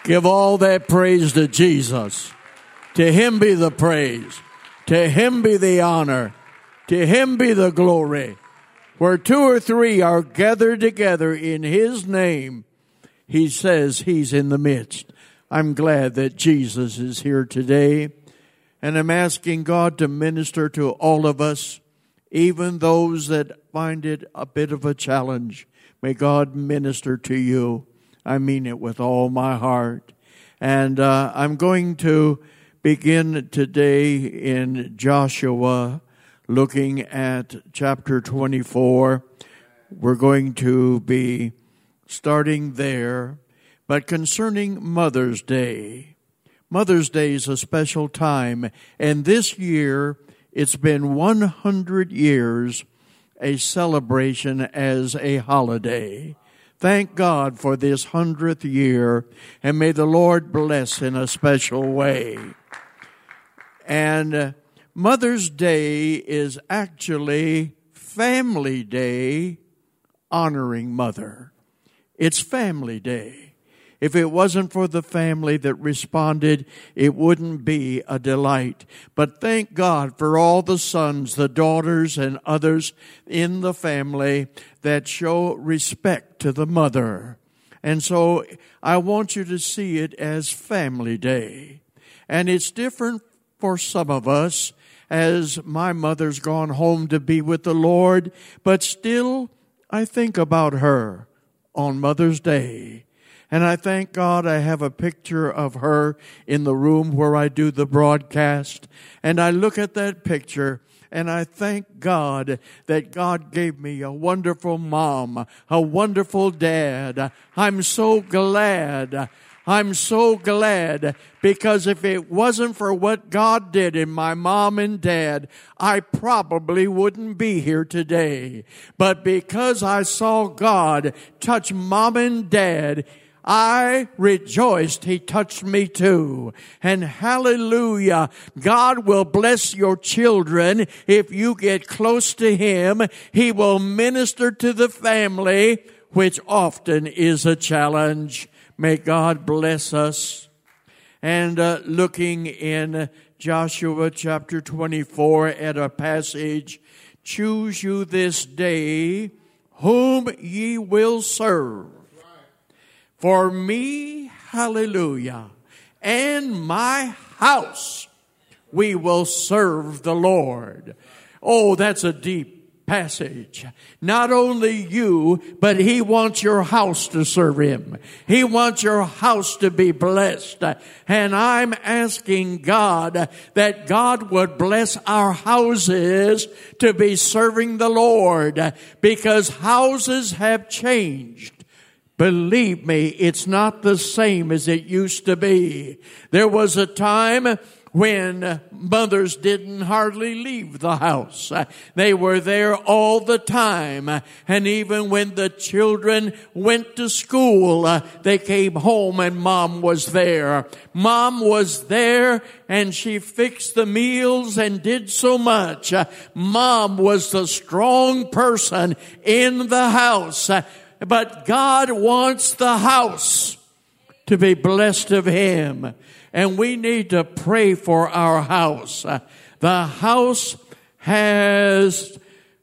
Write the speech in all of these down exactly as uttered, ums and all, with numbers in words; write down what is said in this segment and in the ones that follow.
Give all that praise to Jesus. To him be the praise. To him be the honor. To him be the glory. Where two or three are gathered together in his name, he says he's in the midst. I'm glad that Jesus is here today. And I'm asking God to minister to all of us, even those that find it a bit of a challenge. May God minister to you. I mean it with all my heart. And uh, I'm going to begin today in Joshua, looking at chapter twenty-four. We're going to be starting there. But concerning Mother's Day, Mother's Day is a special time. And this year, it's been one hundred years a celebration as a holiday. Thank God for this hundredth year, and may the Lord bless in a special way. And uh, Mother's Day is actually Family Day, honoring Mother. It's Family Day. If it wasn't for the family that responded, it wouldn't be a delight. But thank God for all the sons, the daughters, and others in the family that show respect to the mother. And so I want you to see it as Family Day. And it's different for some of us, as my mother's gone home to be with the Lord, but still I think about her on Mother's Day. And I thank God I have a picture of her in the room where I do the broadcast. And I look at that picture and I thank God that God gave me a wonderful mom, a wonderful dad. I'm so glad. I'm so glad, because if it wasn't for what God did in my mom and dad, I probably wouldn't be here today. But because I saw God touch mom and dad, I rejoiced he touched me too. And hallelujah, God will bless your children if you get close to him. He will minister to the family, which often is a challenge. May God bless us. And uh, looking in Joshua chapter twenty-four at a passage, choose you this day whom ye will serve. For me, hallelujah, and my house, we will serve the Lord. Oh, that's a deep passage. Not only you, but he wants your house to serve him. He wants your house to be blessed. And I'm asking God that God would bless our houses to be serving the Lord, because houses have changed. Believe me, it's not the same as it used to be. There was a time when mothers didn't hardly leave the house. They were there all the time. And even when the children went to school, they came home and mom was there. Mom was there and she fixed the meals and did so much. Mom was the strong person in the house. But God wants the house to be blessed of him. And we need to pray for our house. The house has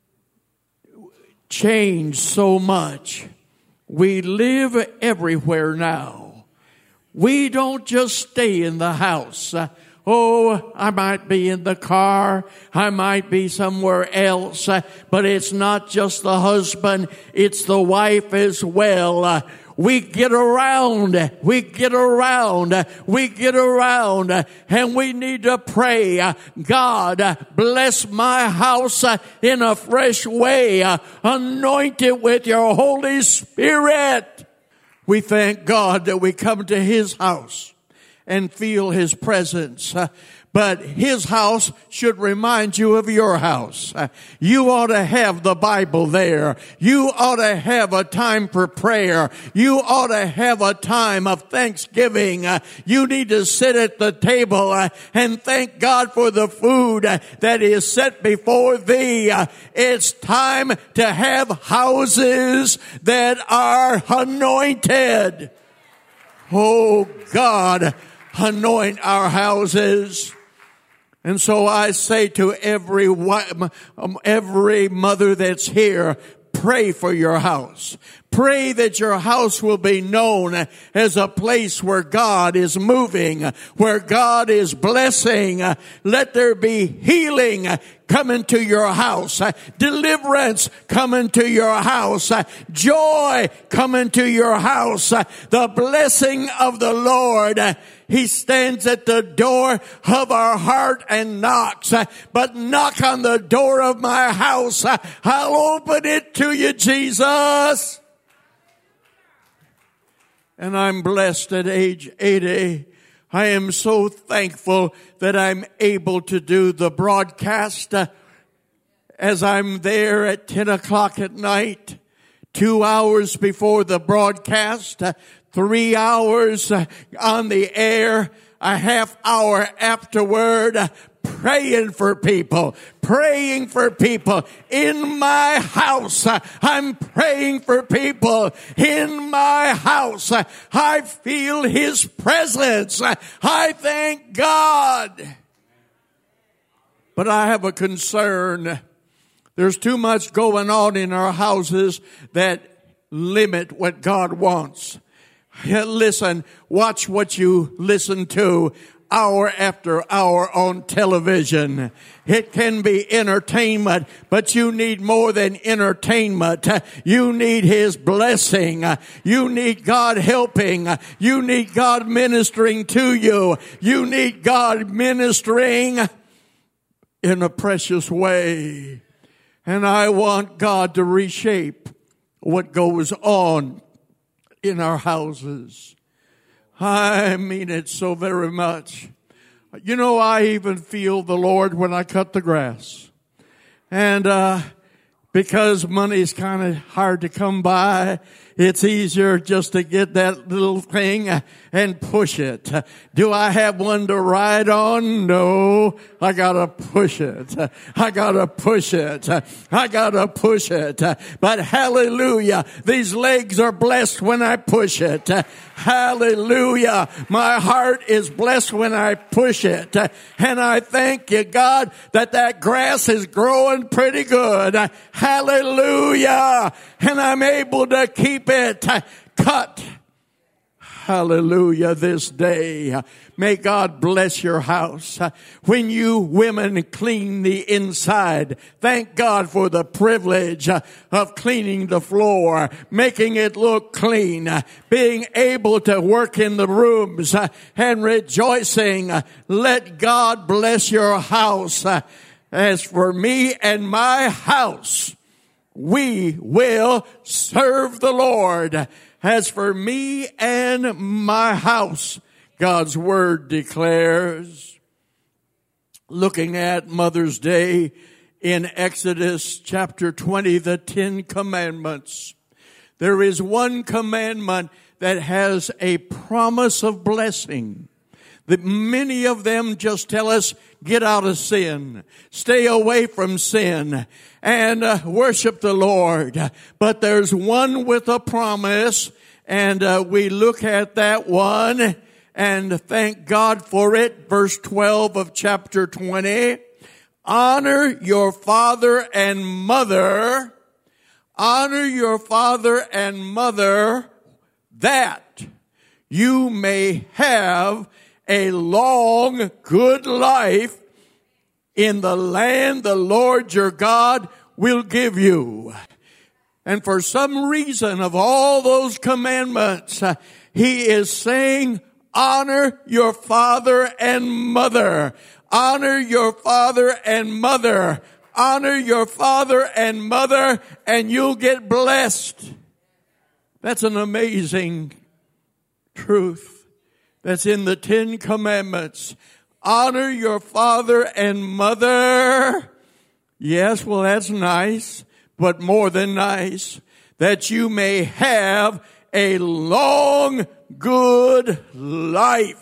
changed so much. We live everywhere now. We don't just stay in the house. Oh, I might be in the car. I might be somewhere else. But it's not just the husband. It's the wife as well. We get around. We get around. We get around. And we need to pray. God, bless my house in a fresh way. Anoint it with your Holy Spirit. We thank God that we come to his house and feel his presence. Uh, but his house should remind you of your house. Uh, you ought to have the Bible there. You ought to have a time for prayer. You ought to have a time of thanksgiving. Uh, you need to sit at the table uh, and thank God for the food uh, that is set before thee. Uh, it's time to have houses that are anointed. Oh God, anoint our houses. And so I say to every every mother that's here, pray for your house. Pray that your house will be known as a place where God is moving, where God is blessing. Let there be healing come into your house, deliverance come into your house, joy come into your house, the blessing of the Lord. He stands at the door of our heart and knocks. But knock on the door of my house. I'll open it to you, Jesus. And I'm blessed at age eighty. I am so thankful that I'm able to do the broadcast uh, as I'm there at ten o'clock at night, two hours before the broadcast, uh, three hours uh, on the air, a half hour afterward, uh, praying for people, praying for people in my house. I'm praying for people in my house. I feel His presence. I thank God. But I have a concern. There's too much going on in our houses that limit what God wants. Listen, watch what you listen to hour after hour on television. It can be entertainment, but you need more than entertainment. You need His blessing. You need God helping. You need God ministering to you. You need God ministering in a precious way. And I want God to reshape what goes on in our houses. I mean it so very much. You know, I even feel the Lord when I cut the grass. And uh because money's kind of hard to come by, it's easier just to get that little thing and push it. Do I have one to ride on? No. I gotta push it. I gotta push it. I gotta push it. But hallelujah, these legs are blessed when I push it. Hallelujah. My heart is blessed when I push it. And I thank you, God, that that grass is growing pretty good. Hallelujah. And I'm able to keep it cut. Hallelujah this day. May God bless your house. When you women clean the inside, thank God for the privilege of cleaning the floor, making it look clean, being able to work in the rooms and rejoicing. Let God bless your house. As for me and my house, we will serve the Lord. As for me and my house, God's word declares. Looking at Mother's Day in Exodus chapter twenty, the Ten Commandments. There is one commandment that has a promise of blessing. That many of them just tell us, get out of sin, stay away from sin, and uh, worship the Lord. But there's one with a promise, and uh, we look at that one and thank God for it. Verse twelve of chapter twenty. Honor your father and mother. Honor your father and mother, that you may have a long, good life in the land the Lord your God will give you. And for some reason of all those commandments, uh, He is saying, honor your father and mother. Honor your father and mother. Honor your father and mother, and you'll get blessed. That's an amazing truth. That's in the Ten Commandments. Honor your father and mother. Yes, well, that's nice, but more than nice, that you may have a long, good life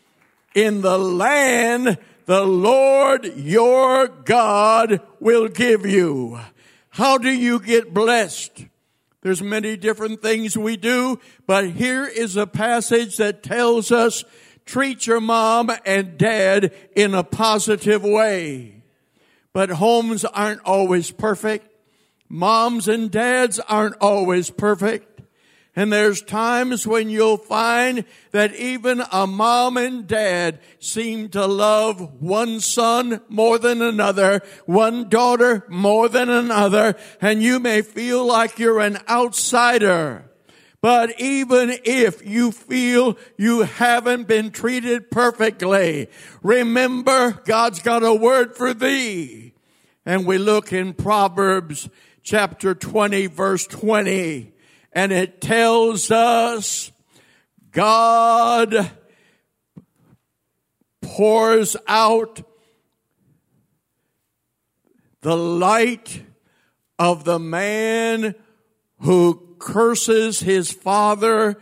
in the land the Lord your God will give you. How do you get blessed? There's many different things we do, but here is a passage that tells us treat your mom and dad in a positive way. But homes aren't always perfect. Moms and dads aren't always perfect. And there's times when you'll find that even a mom and dad seem to love one son more than another, one daughter more than another, and you may feel like you're an outsider. But even if you feel you haven't been treated perfectly, remember God's got a word for thee. And we look in Proverbs chapter twenty, verse twenty. And it tells us God pours out the light of the man who curses his father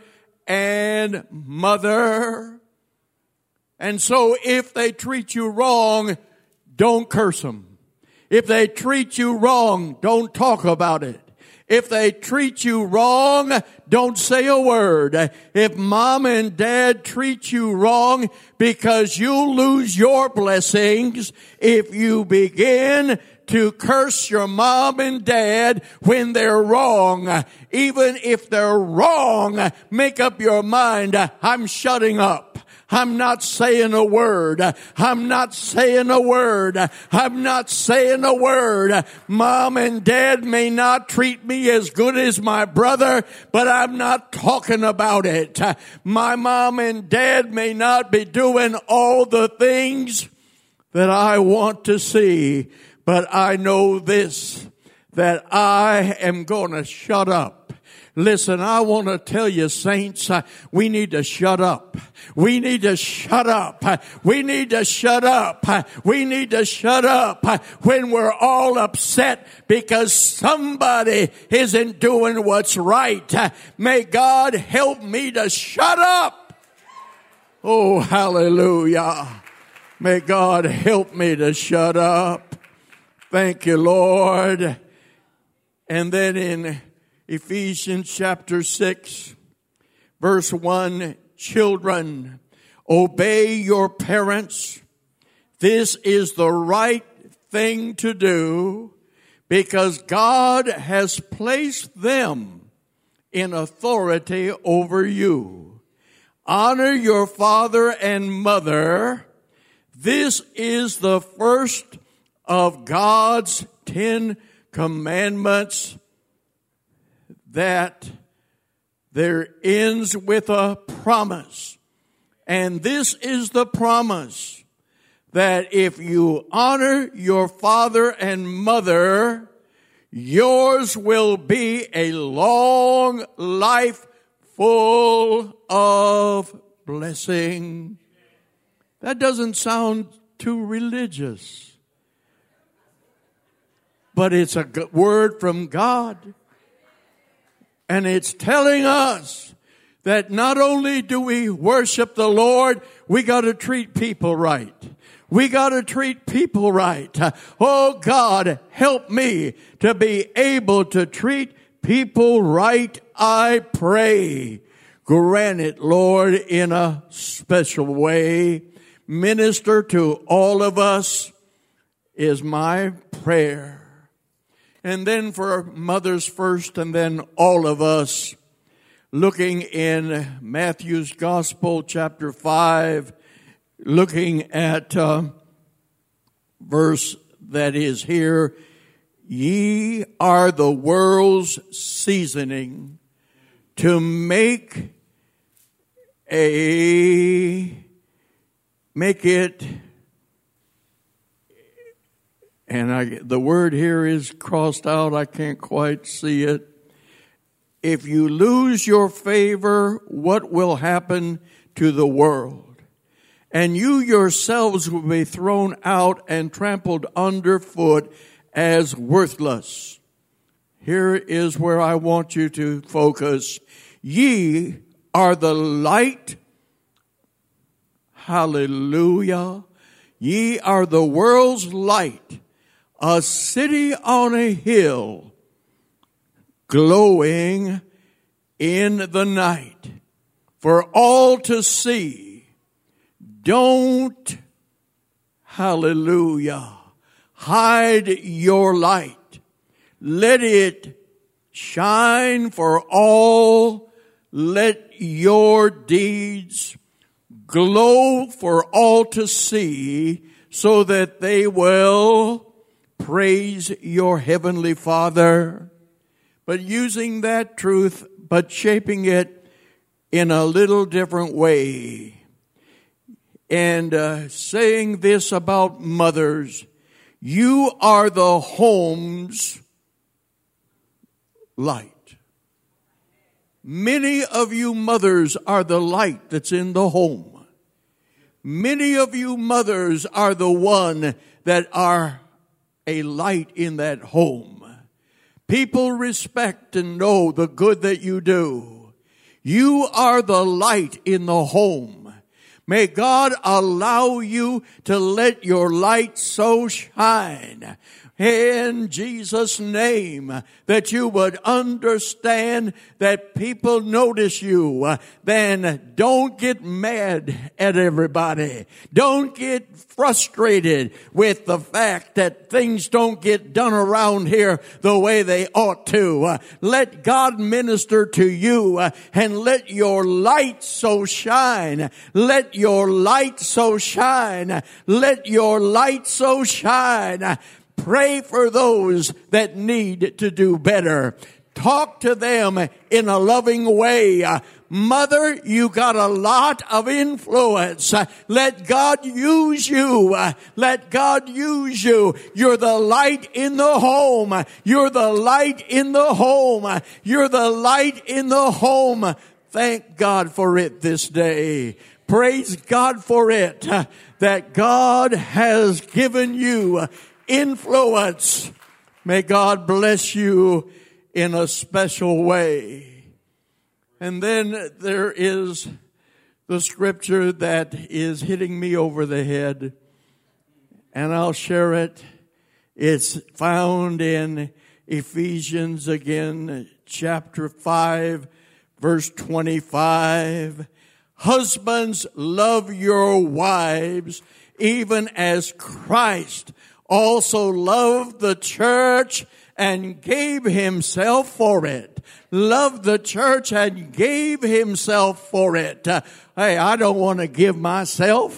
and mother. And so if they treat you wrong, don't curse them. If they treat you wrong, don't talk about it. If they treat you wrong, don't say a word. If mom and dad treat you wrong, because you'll lose your blessings if you begin to curse your mom and dad when they're wrong. Even if they're wrong, make up your mind, I'm shutting up. I'm not saying a word. I'm not saying a word. I'm not saying a word. Mom and dad may not treat me as good as my brother, but I'm not talking about it. My mom and dad may not be doing all the things that I want to see, but I know this, that I am going to shut up. Listen, I want to tell you, saints, uh, we need to shut up. We need to shut up. Uh, we need to shut up. Uh, we need to shut up uh, when we're all upset because somebody isn't doing what's right. Uh, may God help me to shut up. Oh, hallelujah. May God help me to shut up. Thank you, Lord. And then in Ephesians chapter six, verse one, children, obey your parents. This is the right thing to do because God has placed them in authority over you. Honor your father and mother. This is the first of God's Ten Commandments that there ends with a promise. And this is the promise that if you honor your father and mother, yours will be a long life full of blessing. That doesn't sound too religious, but it's a word from God. And it's telling us that not only do we worship the Lord, we got to treat people right. We got to treat people right. Oh God, help me to be able to treat people right, I pray. Grant it, Lord, in a special way. Minister to all of us is my prayer. And then for mothers first, and then all of us, looking in Matthew's Gospel, chapter five, looking at uh, verse that is here, ye are the world's seasoning, to make a, make it, and I, the word here is crossed out. I can't quite see it. If you lose your favor, what will happen to the world? And you yourselves will be thrown out and trampled underfoot as worthless. Here is where I want you to focus. Ye are the light. Hallelujah. Ye are the world's light. A city on a hill glowing in the night for all to see. Don't, hallelujah, hide your light. Let it shine for all. Let your deeds glow for all to see, so that they will praise your heavenly Father. But using that truth, but shaping it in a little different way. And uh, saying this about mothers: you are the home's light. Many of you mothers are the light that's in the home. Many of you mothers are the one that are a light in that home. People respect and know the good that you do. You are the light in the home. May God allow you to let your light so shine in Jesus' name, that you would understand that people notice you. Then don't get mad at everybody. Don't get frustrated with the fact that things don't get done around here the way they ought to. Let God minister to you, and let your light so shine. Let your light so shine. Let your light so shine. Pray for those that need to do better. Talk to them in a loving way. Mother, you got a lot of influence. Let God use you. Let God use you. You're the light in the home. You're the light in the home. You're the light in the home. Thank God for it this day. Praise God for it, that God has given you influence. May God bless you in a special way. And then there is the scripture that is hitting me over the head, and I'll share it. It's found in Ephesians again, chapter five, verse twenty-five. Husbands, love your wives, even as Christ also loved the church and gave himself for it. Loved the church and gave himself for it. Uh, hey, I don't want to give myself.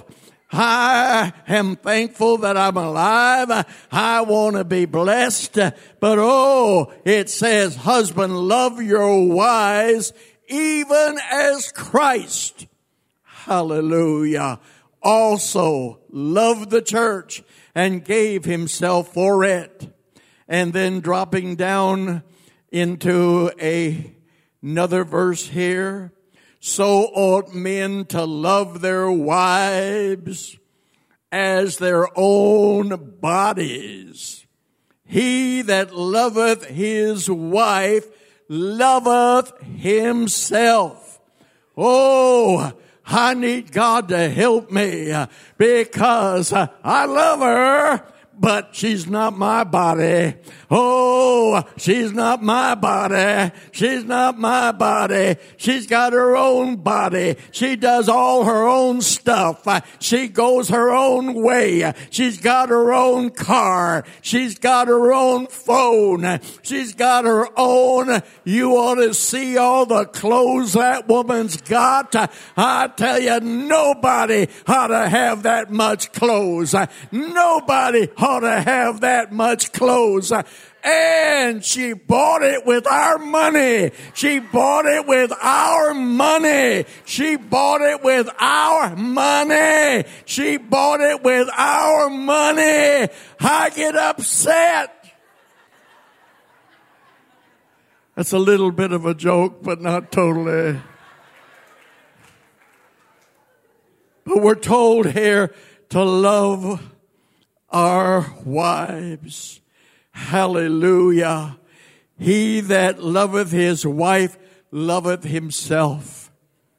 I am thankful that I'm alive. I want to be blessed. But oh, it says, husband, love your wives, even as Christ, hallelujah, also loved the church and gave himself for it. And then dropping down into a, another verse here. So ought men to love their wives as their own bodies. He that loveth his wife loveth himself. Oh, I need God to help me, because I love her, but she's not my body. Oh, she's not my body. She's not my body. She's got her own body. She does all her own stuff. She goes her own way. She's got her own car. She's got her own phone. She's got her own. You ought to see all the clothes that woman's got. I tell you, nobody ought to have that much clothes. Nobody ought to have that much clothes. And she bought it with our money. She bought it with our money. She bought it with our money. She bought it with our money. I get upset. That's a little bit of a joke, but not totally. But we're told here to love our wives. Hallelujah. He that loveth his wife loveth himself.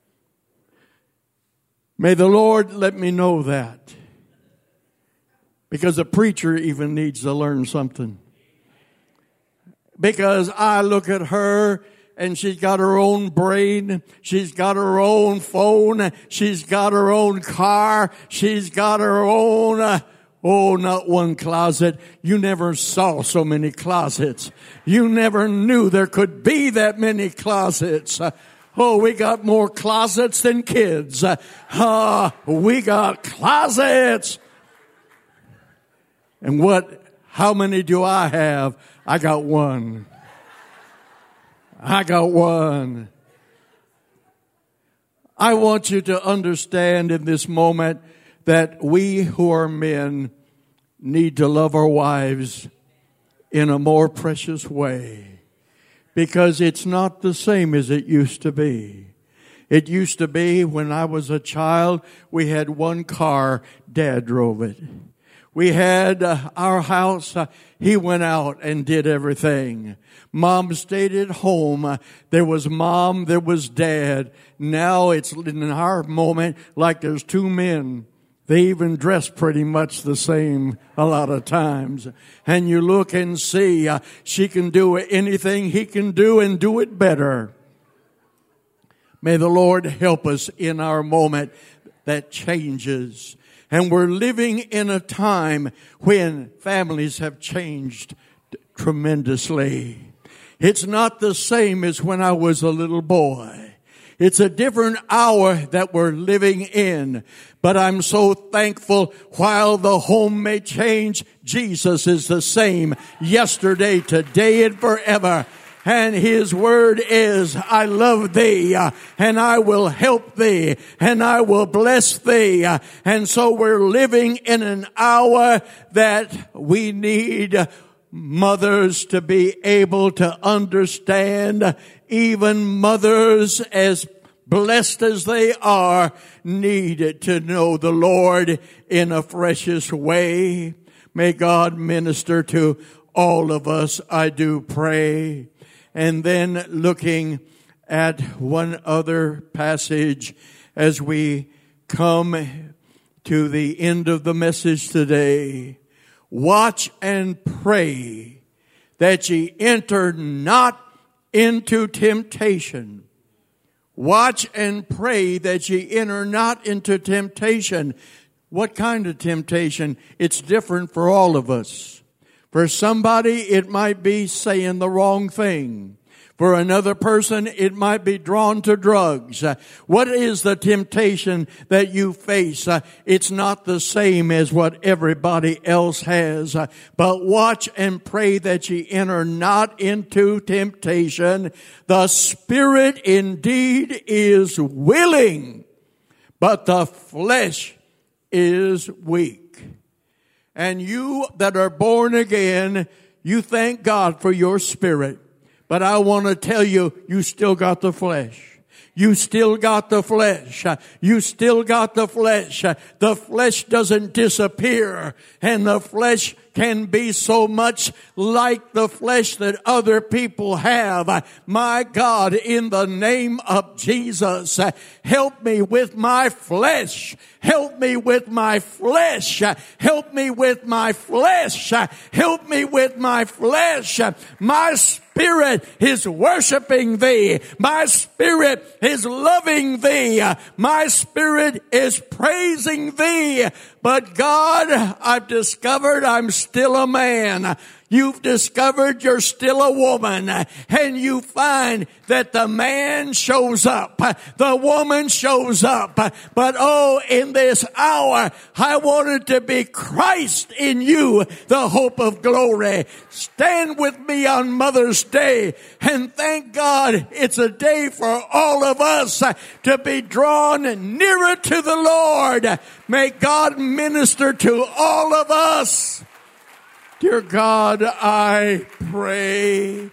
May the Lord let me know that. Because a preacher even needs to learn something. because I look at her and she's got her own brain. She's got her own phone. She's got her own car. She's got her own, uh, oh, not one closet. You never saw so many closets. You never knew there could be that many closets. Uh, oh, we got more closets than kids. Uh, uh, we got closets. And what, how many do I have? I got one. I got one. I want you to understand in this moment that we who are men need to love our wives in a more precious way, because it's not the same as it used to be. It used to be when I was a child, we had one car, Dad drove it. We had uh, our house, uh, he went out and did everything. Mom stayed at home. Uh, there was Mom, there was Dad. Now it's in our moment like there's two men. They even dress pretty much the same a lot of times. And you look and see, uh, she can do anything he can do and do it better. May the Lord help us in our moment that changes. And we're living in a time when families have changed tremendously. It's not the same as when I was a little boy. It's a different hour that we're living in. But I'm so thankful, while the home may change, Jesus is the same yesterday, today, and forever. And His word is, I love thee, uh, and I will help thee, and I will bless thee. Uh, and so we're living in an hour that we need mothers to be able to understand. Even mothers, as blessed as they are, need to know the Lord in a freshest way. May God minister to all of us, I do pray. And then looking at one other passage as we come to the end of the message today. Watch and pray that ye enter not into temptation. Watch and pray that ye enter not into temptation. What kind of temptation? It's different for all of us. For somebody, it might be saying the wrong thing. For another person, it might be drawn to drugs. Uh, what is the temptation that you face? Uh, it's not the same as what everybody else has. Uh, but watch and pray that ye enter not into temptation. The spirit indeed is willing, but the flesh is weak. And you that are born again, you thank God for your spirit. But I want to tell you, you still got the flesh. You still got the flesh. You still got the flesh. The flesh doesn't disappear. And the flesh can be so much like the flesh that other people have. My God, in the name of Jesus, help me with my flesh. Help me with my flesh. Help me with my flesh. Help me with my flesh. My spirit is worshiping thee. My spirit is loving thee. My spirit is praising thee. But God, I've discovered I'm still a man. You've discovered you're still a woman, and you find that the man shows up, the woman shows up. But oh, in this hour, I want it to be Christ in you, the hope of glory. Stand with me on Mother's Day, and thank God it's a day for all of us to be drawn nearer to the Lord. May God minister to all of us. Dear God, I pray.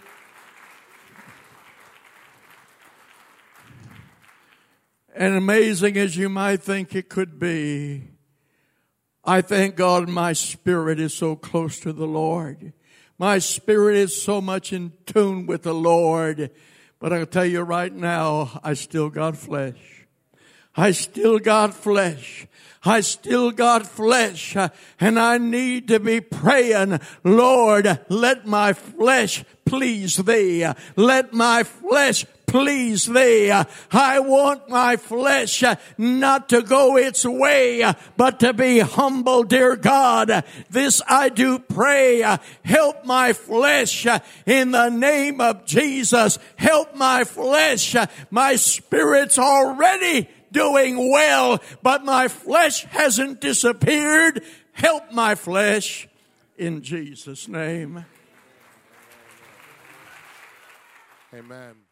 And amazing as you might think it could be, I thank God my spirit is so close to the Lord. My spirit is so much in tune with the Lord. But I'll tell you right now, I still got flesh. I still got flesh. I still got flesh. And I need to be praying, Lord, let my flesh please thee. Let my flesh please thee. I want my flesh not to go its way, but to be humble, dear God. This I do pray. Help my flesh in the name of Jesus. Help my flesh. My spirit's already doing well, but my flesh hasn't disappeared. Help my flesh in Jesus' name. Amen.